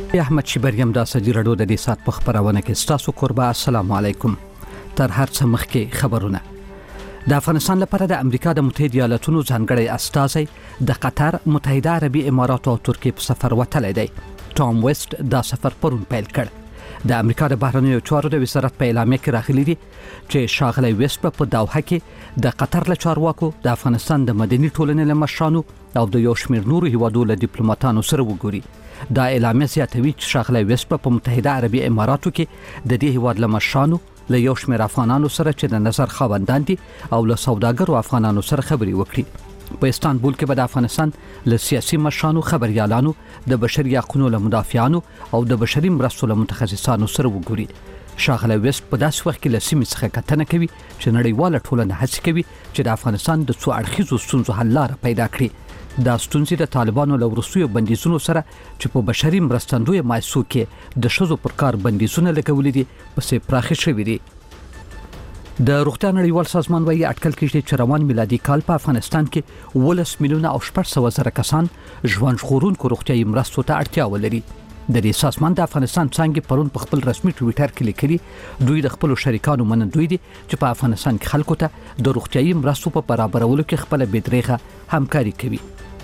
احمد شبریم د سجی رډو د دې سات په خبرونه کې ستاسو قربا السلام علیکم. تر هر څه مخکې خبرونه. د افغانستان لپاره د امریکا د متحده ایالاتونو ځانګړی استازی د قطر، متحده عربي امارات او ترکیه په سفر وتلی دی. ټام ویسټ دا سفر پرون پیل کړ. د امریکا د بهرنیو چارو د وزارت په اعلامیه کې راغلي دي چې شاغلی ویسټ په دوحه کې د قطر له چارواکو، د افغانستان د مدني ټولنې له مشرانو او د یو شمېر نورو هیوادو له ډیپلوماټانو سره وګوري. دا اعلامیه زیاتوي چې شاغلی ویسټ په متحده عربي اماراتو کې د دې هیواد له مشرانو، له یو شمېر افغانانو سره چې د نظر خاوندان دي او له سوداګرو افغانانو سره خبرې وکړي. په استانبول کې به د افغانستان له سیاسي مشرانو، خبريالانو، د بشري حقوقو له مدافعانو او د بشري مرستو له متخصصانو سره وګوري. شاغلی ویسټ په داسې وخت کې له سیمې څخه کتنه کوي چې نړیواله ټولنه هڅه کوي چې د افغانستان د څو اړخیزو ستونزو حل لاره پیدا کړي. دا ستونزې د طالبانو له وروستیو بندیزونو سره چې په بشري مرستندوی مایسو کې د ښځو پر کار بندیزونه لګولي دي پسې پراخې شوي دي. د روغتیا نړیوال سازمان وايي اټکل کېږي چې روان میلادي کال په افغانستان کې 18 میلیونه او 800,000 کسان ژوند ژغورونکو روغتیايي مرستو ته اړتیا ولري. د دې سازمان د افغانستان څنګه پرون په خپل رسمي ټویټر کې لیکلي دوی د خپل شریکانو منندوی دي چې په افغانستان کې خلکو ته د روغتیايي مرستو په برابرولو کې خپل بېدریغه همکاري کوي.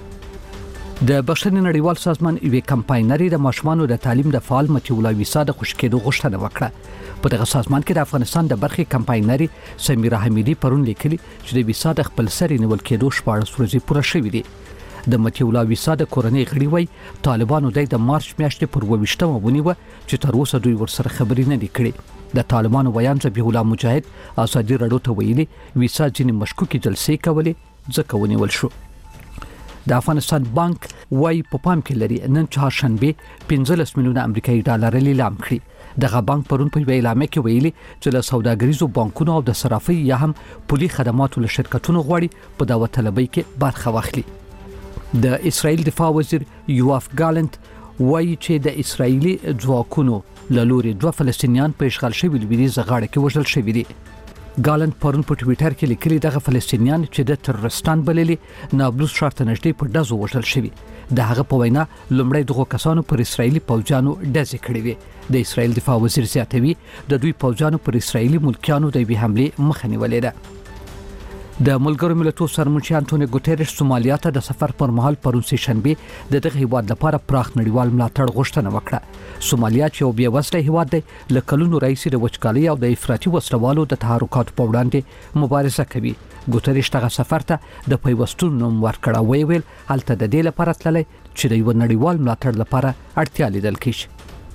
د بشري نړیوال سازمان یوې کمپاینري د ماشومانو د تعلیم د فعال متیولا ویسا د خوشکېدو غوښتنه وکړه. په دغه سازمان کې د افغانستان د برخې کمپاینري سمیرا حمیدي پرون لیکلي چې د ویسا د خپل سری نیول کېدو 14 ورځې پوره شوې دي. د متیولا ویسا د کورنۍ غړي وای طالبانو د مارچ میاشتې پر 22مه ونیوه چې تر اوسه دوی ورسره خبرې نه دي کړې. د طالبانو ویان ذبیح الله مجاهد ازادي رډو ته ویلي ویسا ځینې مشکوکې جلسې کولې ځکه ونیول شو. د افغانستان بانک وای په پام کې لري نن چهارشنبه 15 میلیونه امریکایي ډالر لیلام کړي. دغه بانک پرون په اعلامیه کې ویلي چې له سوداګریزو بانکونو او د صرافۍ یا هم پولي خدماتو له شرکتونو غواړي په دعوت طلبۍ کې برخه واخلي. د اسرائیل دفاع وزیر یوآف ګالنت وایي چې د اسرائیلي ځواکونو له لوري 2 فلسطینیان په اشغال شوي لویدیځ غاړه کې وژل شوي دي. ګالنت پرون په ټویټر کې لیکلي دغه فلسطینیان چې د ترورستان بللي نابلس ښار ته نږدې په ډزو وژل شوي. د هغه په وینا لومړی دغه کسانو پر اسرائیلي پوځیانو ډزې کړې وي. د اسرائیل دفاع وزیر زیاتوي د دوی پوځیانو پر اسرائیلي ملکیانو د یوې حملې مخه نیولې ده. د ملګرو ملتونو سرمنشي انټونیو ګوتریش سومالیا ته د سفر پر مهال پرون سه شنبه د هیواد لپاره پراخ نړیوال ملاتړ غوښتنه وکړه. سومالیا چې یو بې وزله هیواد دی له کلونو راهیسې د وچکالۍ او د افراطي وسلوالو د تحرکاتو په وړاندې مبارزه کوي. ګوتریش دغه سفر ته د پیوستون نوم ورکړه ویل هلته د دې لپاره تللی چې د یو نړیوال ملاتړ لپاره اړتیا لیدل کیږي.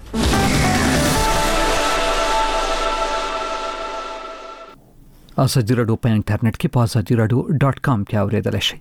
ازادي رادیو په انټرنیټ کې په azadiradio.com کې اوریدل شئ.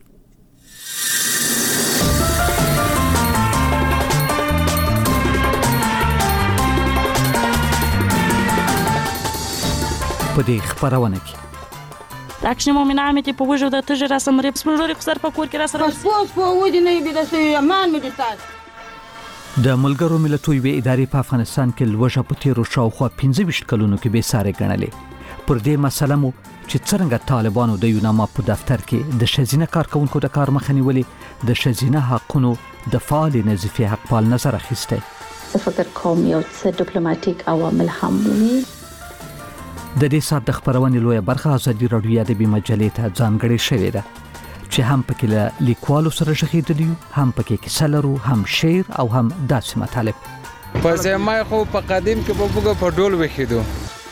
په دې خبرونه کې Так що ми наміті повижив до тижі раз амріб спожорі ксар покурки раз раз. پاسپورت په ودی نه بيد سي امان مې دتاس. د ملګرو ملتونو ادارې په افغانستان کې لوژه په تیرو شاوخوا 15 کلونو کې به ساري ګڼلې. پر دې مسله مو چې څنګه طالبانو د یوناما په دفتر کې د شزینه کارکونکو د کار مخه نیولې، د شزینه حقونو د فعال نظیفي حقپال نظر اخیسته. فکر کوم یو څه ډیپلوماټیک عوامل هم وي. د دې سات د خبرونې لویه برخه ازادي رادیو د مجلې ته ځانګړې شوې ده چې هم پکې له لیکوالو سره شخېدلی هم پکې کیسه لرو، هم شعر او هم داسې مطالب. په زمای خو په قدیم کې په بوګه په ډول وخیدو.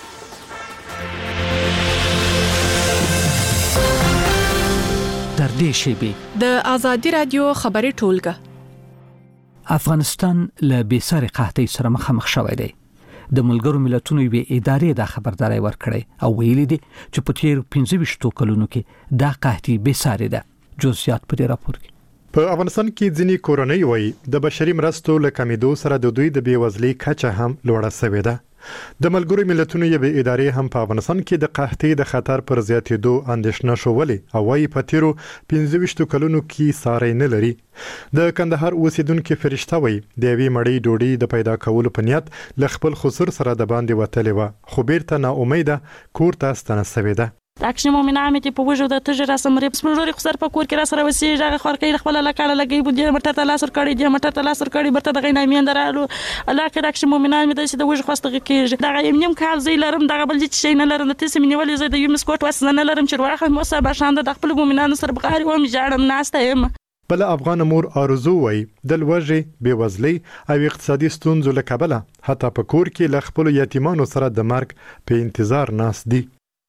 تر دې شیبې د ازادي رادیو خبري ټولګه افغانستان له بېساري قحطۍ سره مخامخ شوی دی. د ملګرو ملتونو یوې ادارې دا خبرداري ورکړې او ویلي دي چې په تیر 15 کلونو کې دا قحطي بېساري ده. جزئیات په دې راپور کې. په افغانستان کې ځینې کورنۍ وایي د بشري مرستو له کمیدو سره د دوی د بېوزلۍ کچه هم لوړه شوې ده. د ملګرو ملتونو یوې ادارې هم په افغانستان کې د قحطۍ د خطر پر زیاتېدو اندېښنه شولې او وايي په تیرو 15 کلونو کې ساری نه لري. د کندهار اوسیدونکو فرشته وایي د یوې مړۍ ډوډۍ د پیدا کولو په نیت له خپل خسر سره د باندې وتلې و، خو بیرته نا امیده کور ته ستنه شوې ده. تاکشي مؤمنان مې په وجو د تجربه سمري سپوروري خسر په کور کې را سره وسی هغه خور کې خپل لکاله لګي بده مټه ته لاس ور کړی دی مټه ته لاس ور کړی برته د غینې مين درالو الله کې تاکشي مؤمنان مې د وجو خوستګه کېږي دا یم کال زی لرم دا بل چې شي نه لرم ته سم نیولې زه د یو مسکوټ وسنه لرم چې واخه مو صاحب شاند د خپل مؤمنانو سره بغاري و مې جاړم ناشته یم بل افغان مور آرزو وای د لوږې بیوزلۍ او اقتصادي ستونزو له کبله حتی په کور کې ل خپل یتیمانو سره د مرګ په انتظار ناس دي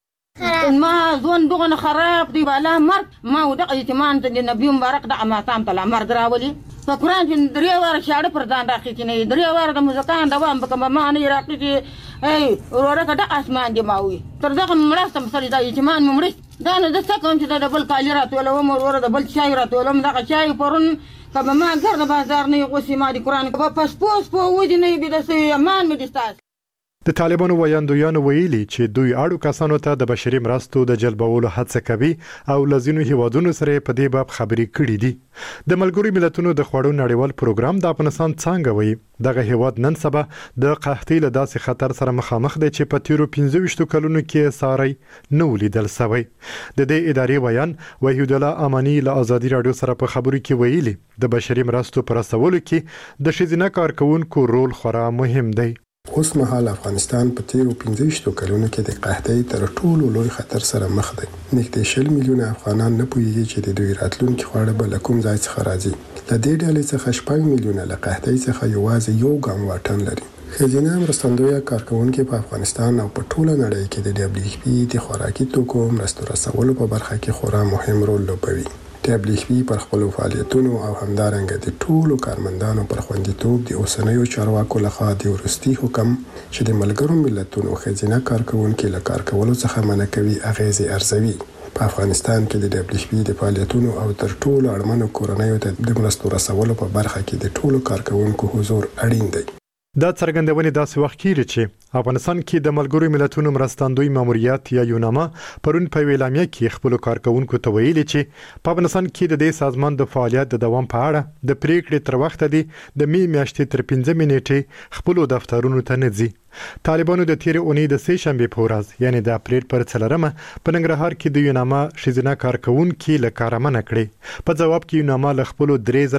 ما ځون دغه خراب دی بالا مرګ ما ودغه یتیمان د نبی مبارک د اماتام ته مرګ راولي په قران کې درې واره شاړه پر ځان راخې کې نه درې واره د مزکان د وام په کومه معنی راکې کې ای ورته د اسمان دی ماوي تر دغه مړاستم سره د یتیمان مړ دا نه د څه کوم چې د بل کالی راتول و مور ور د بل شای راتول دغه شای پرون کبه ما ګرځ بازار نه غوسی ما د قران په پاسپورت په ودی نه بي د امان مې دستاس د طالبانو ویاندویانو ویلي چې دوی اړو کسانو ته د بشري مرستو د جلبولو هڅه کوي او لزینو هیوادونو سره په دې باب خبرې کړې دي د ملګرو ملتونو د خوړو نړیوال پروګرام د افغانستان څنګه وایي دغه هیواد نن سبا د قحطۍ له داسې خطر سره مخامخ دی چې په تیرو 15 کلونو کې ساري نو لیدل شوی د دې ادارې بیان وحید الله امانی له ازادي رادیو سره په خبرو کې ویلي د بشري مرستو پر رسولو کې د شذینه کارکونکو رول خورا مهم دی اوس مهال افغانستان په تیرو 15 کلونو کې د قحطۍ تر ټولو لوی خطر سره مخ دی. نږدې 10 میلیونه افغانان نه پوهیږي چې د دوی راتلونکي خواړه به له کوم ځای څخه راځي. له دې ډلې څخه 6 میلیونه له قحطۍ څخه یوازې یو ګام واټن لري. ښځینه مرستندویه کارکونکي په افغانستان او په ټوله نړۍ کې د WFP د خوراکي توکو مرستو رسولو په برخه کې خورا مهم رول لوبوي. WFP پر خپل فعالیتونو او همدارنګه د ټولو کارمندانو پر خوندیتوب د اوسنیو چارواکو لخوا د ورستي حکم چې د ملګرو ملتونو ښځینه کارکونکي له کار کولو څخه منع کوي اغیزې ارزوي. په افغانستان کې د WFP د فعالیتونو او تر ټولو اړمنو کورنیو ته د مرستو رسولو په برخه کې د ټولو کارکونکو حضور اړین دی. دا څرګندونه داسې وخت کېږي چې افغانستان کې د ملګرو ملتونو مرستندوی ماموریت یا یوناما پرون په ویلامیا کې خپل کارکونکو ته ویلي چې په افغانستان کې د دې سازمان د فعالیت د دوام په اړه د پریکړې تر وخت دی د می میاشتې تر 15 منېټې خپل دفترونو ته نه ځي. طالبانو د تیر اونۍ د سه شنبه په ورځ یعنی د اپریل پر 4مه په ننګرهار کې د یوناما شذینه کارکونکو له کار منع کړي. په جواب کې یوناما له خپل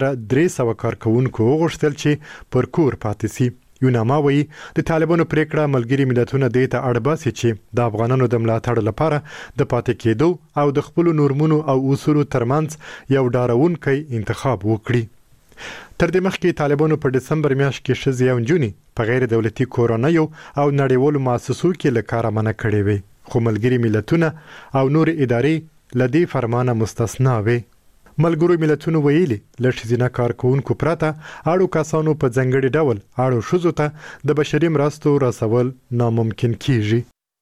3300 کارکونکو وغوښتل چې پر کور پاتې شي. یوناما وایي د طالبانو پریکړه ملګري ملتونه د ته اړباسي چې د افغانانو د ملاتړ لپاره د پاتې کېدو او د خپل نورمونو او اصولو ترمنځ یو ډاروونکی انتخاب وکړي. تر دې مخکې طالبانو په دسمبر میاشت کې ښځې او نجونې په غیر دولتي کورنیو او نړیوالو مؤسسو کې له کاره منع کړې وي خو ملګري ملتونه او نور ادارې له دې فرمانه مستثنا وي. ملګرو ملتونو ویلي له ښځینه کارکونکو پرته اړو کسانو په ځانګړي ډول اړو ښځو ته د بشري مرستو رسول ناممکن کیږي.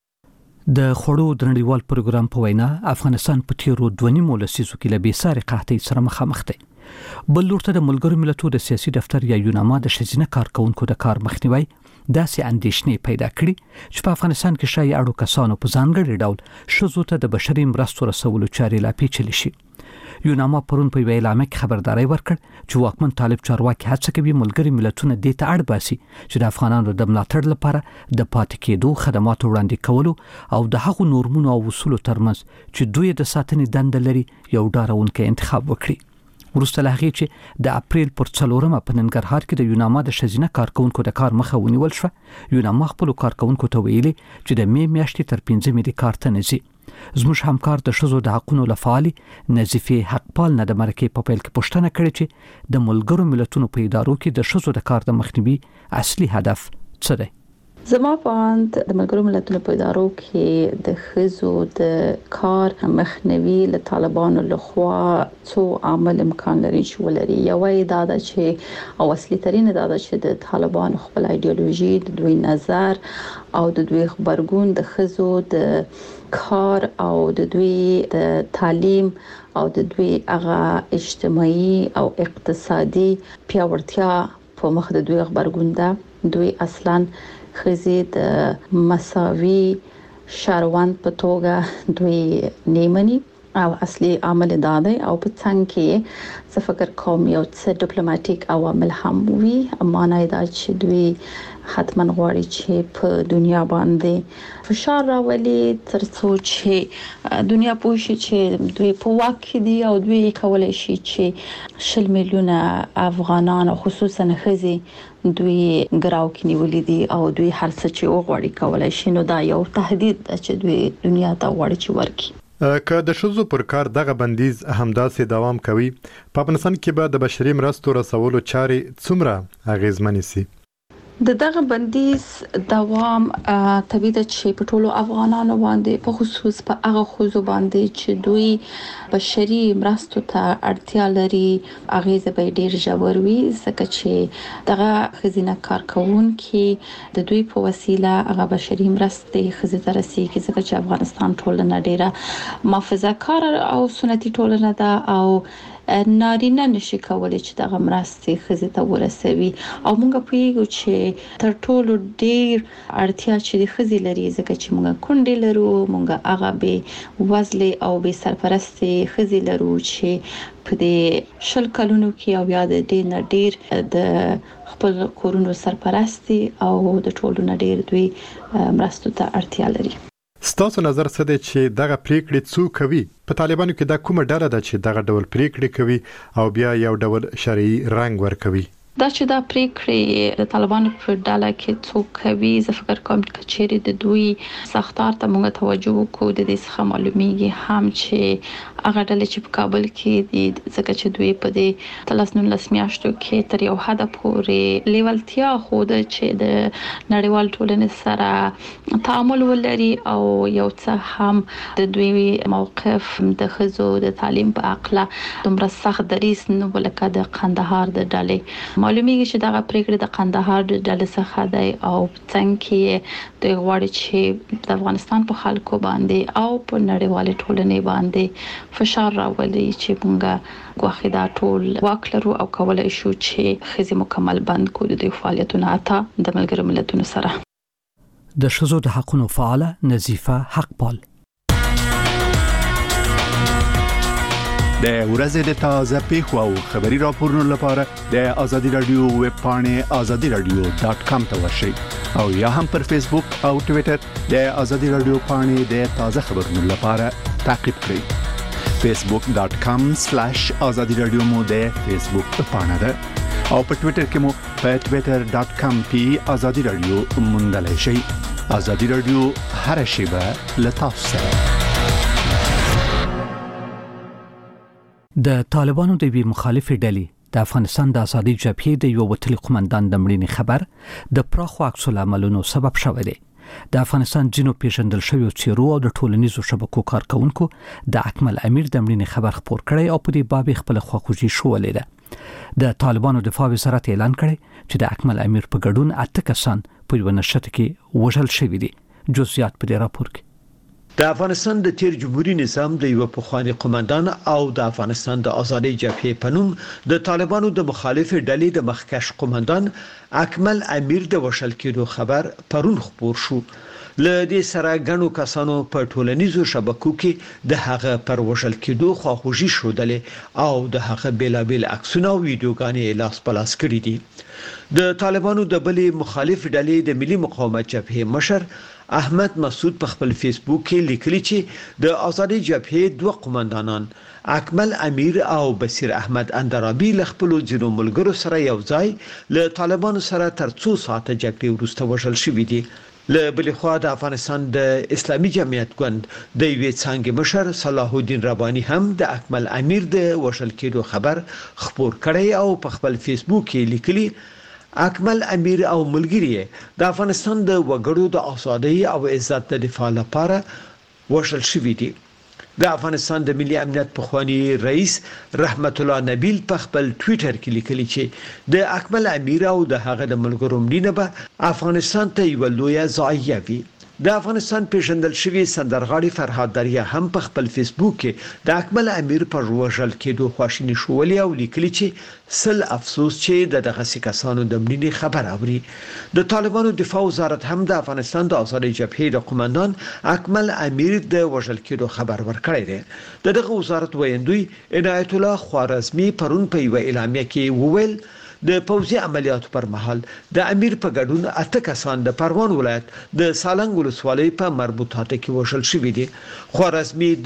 د خوړو د نړیوال پروګرام په وینا افغانستان په تیرو 2.5 لسیزو کې له بېساري قحطۍ سره مخامخ دی. بل لورته د ملګرو ملتونو د سیاسي دفتر یا یوناما د ښځینه کارکونکو د کار مخنیوي داسې اندېښنې پیدا کړي چې په افغانستان کې شایع اړو کسانو په ځانګړي ډول ښځو ته د بشري مرستو رسولو چارې لا پیچلې شي. یوناما پرون په ویلامه کې خبرداري ورکړ چې واکمن طالب چارواکي هڅه کوي ملګري ملتونه د ته اړ باسي چې د افغانانو د ملاتړ لپاره د پاتې کېدو خدمات وړاندې کولو او د هغو نورمونو او اصولو ترمنځ چې دوی د ساتنې دنده لري یو ډاروونکی انتخاب وکړي. وروسته له هغې چې د اپریل پر 4مه په ننګرهار کې د یوناما د ښځینه کارکونکو د کار مخه ونیول شوه. یوناما خپل کارکونکو ته ویلي چې د می میاشتې تر 15 د کار ته نه ځي. زموږ همکار د ښځو د حقونو لفعالي نظیفه حقپال نه د مرکې په پیل کې پوښتنه کړې چې د ملګرو ملتونو په ادارو کې د ښځو د کار د مخنیوي اصلي هدف څه دی. زما په اند د ملګرو ملتونو په ادارو کې د ښځو د کار مخنیوي له طالبانو لخوا څو عامل امکان لري چې ولري. یو دا ده چې او اصلي ترين دا ده چې د طالبانو خپل ایدئولوژي د دوی نظر او د دوی خبرګون د ښځو د کار او د دوی د تعلیم او د دوی هغه اجتماعي او اقتصادي پیاوړتیا په مخ د دوی خبرګون ده. دوی اصلاً ښځې د مساوي شهروند په توګه دوی نیمني او اصلي عامل دادی او په څنګه کې څه فکر کوم یو څه ډیپلوماټیک عوامل هم وي معنی دا چې دوی حتما غواړي چې په دنیا باندې فشار راولي ترڅو چې دنیا پوه شي چې دوی په واک کې دي او دوی کولای شي چې 100 میلیونه افغانان خصوصا ښځې دوی ګراو کې نیولې دي او دوی هر څه چې وغواړي کولای شي نو دا یو تهدید ده چې دوی دنیا ته غواړي چې ورکړي که د شذو پر کار دغه بندیز همداسې دوام کوي په افغانستان کې به د بشري مرستو رسولو چارې څومره اغیزمنې سي د دغه بندیز دوام طبيعي ده چې په ټولو افغانانو باندې په خصوص په هغه خوځو باندې چې دوی بشري مرستو ته اړتیا لري اغیزه به ډیر ژور وي ځکه چې دغه خزینه کارکونکو د دوی په وسیله هغه بشري مرستې خزینه رسیږي ځکه چې افغانستان ټولنه ډیره محافظه کار او سنتي ټولنه ده او نارینه نشي کولای چې دغه مرستې خزینه ورسوي او موږ پیږو چې تر ټولو ډیر اړتیا چې د خزي لري ځکه چې موږ کونډې لرو موږ هغه به وزلي او به سرپرستي خزي لرو چې په دې 10 کلونو کې او یا د دې ډیر د خپل کورونو سرپرستي او د ټولو ډیر دوی مرستو ته اړتیا لري ستاسو نظر څه دی چې دغه پریکړې څوک کوي په طالبانو کې دا کومه ډله ده چې دغه ډول پریکړې کوي او بیا یو ډول شرعي رنګ ورکوي دا چې دا پریکړې د طالبانو په ډله کې څوک کوي زه فکر کوم چې چیرې د دوی سختار ته موږ توجه وکړو د دې څخه معلومیږي هم چې هغه ډله چې په کابل کې دي ځکه چې دوی په دې 13 میاشتو کې تر یو حد پورې لیوالتیا خوده چې د نړیوال ټولنې سره تعامل ولري او یو څه هم د دوی موقف د خزو د تعلیم په اړه دومره سخت دریس نه ولکه د قندهار د ډلې معلومیږي چې دغه پریکړه د قندهار د ډلې څخه دی او څنګه د غواړي چې د افغانستان په خلکو باندې او په نړیوال ټولنې باندې فشار راولي چې موږ غوښه ټول واکلرو او کولای شو چې خزي مکمل بند کړو د فعالیتونو اته د ملګرو ملتونو سره د شذو د حقونو فعاله نظیفه حقپال د ورځې د تازه پیښو او خبري راپورونو لپاره د ازادي رادیو ویب پاڼه azadiradio.com ته ورشئ او یا هم پر فیسبوک او ټوئیټر د ازادي رادیو پاڼه د تازه خبرونو لپاره تعقیب کړئ facebook.com/azadiradio مو د فیسبوک پاڼه ده او په ټوئیټر کې مو په twitter.com/azadiradio موندلای شئ ازادي رادیو هر شیبه لتاسو سره د طالبانو د وی مخالفې ډلې د افغانستان د ازادي جبهې د یو وتلي قومندان د مړینې خبر د پراخو عکس العملونو سبب شوی دی د افغانستان جنوب پیژندل شوی چیرو او د ټولنیزو شبکو کارکونکو د اکمل امیر د مړینې خبر خبر کړی او په دې باب خپل خواخوږي شولې ده د طالبانو دفاع وزارت اعلان کړی چې د اکمل امیر په ګډون 8 کسان په یو نشته کې وژل شوی دي جزئیات په دې راپور کې د افغانستان د تیر جمهوریت نظام د یو پخوانی قومندان او د افغانستان د ازادي جبهې پنوم د طالبانو د مخالف ډلې د مخکښ قومندان اکمل امیر د وشل کېدو خبر پرون خبر شو ل دې سره غنو کسانو په ټولنیزو شبکو کې د هغه پر وشل کېدو خواخوږي شودل او د هغه بیلابل عکسونه او ویډیوګانې لاس پلاس کړې دي د طالبانو د بلې مخالف ډلې د ملي مقاومت جبهې مشر احمد مسعود په خپل فیسبوک کې لیکلي چې د ازادي جبهې دوه قومندانان اکمل امیر او بصیر احمد اندرابي له خپل ځینو ملګرو سره یو ځای له طالبانو سره تر 2 ساعته جګړې وروسته وژل شوي دي له بلې خوا د افغانستان د اسلامي جمعیت ګوند د یوې څنګه مشر صلاح الدین رباني هم د اکمل امیر د وژل کېدو خبر خبر کړی او په خپل فیسبوک کې لیکلي اکمل امیر او ملګری د افغانستان د وګړو د ازادۍ او عزت د دفاع لپاره وژل شوي دي د افغانستان د ملي امنیت پخوانی رئیس رحمت الله نبیل په خپل ټوئیټر کې لیکلي چې د اکمل امیر او د هغه د ملګرو مړینه به افغانستان ته یو لوی ضایعه وي د افغانستان پیژندل شوی سندرغاړي فرهاد دریا هم په خپل فیسبوک کې د اکمل امیر پر وژل کېدو خواشینی شولې او لیکلي چې سل افسوس چې دغه کسانو د مړینې خبر اوري. د طالبانو دفاع وزارت هم د افغانستان د آزادۍ جبهې د قومندان اکمل امیر د وژل کېدو خبر ورکړی دی. دغه وزارت ویندوی عنایت الله خوارزمی پرون په یو اعلامیه کې وویل د پوځي عملیاتو پر مهال د امیر په ګډون 8 کسان د پروان ولایت د سالنګ ولسوالۍ په مربوطاته کې وژل شوي دي. خوارزمی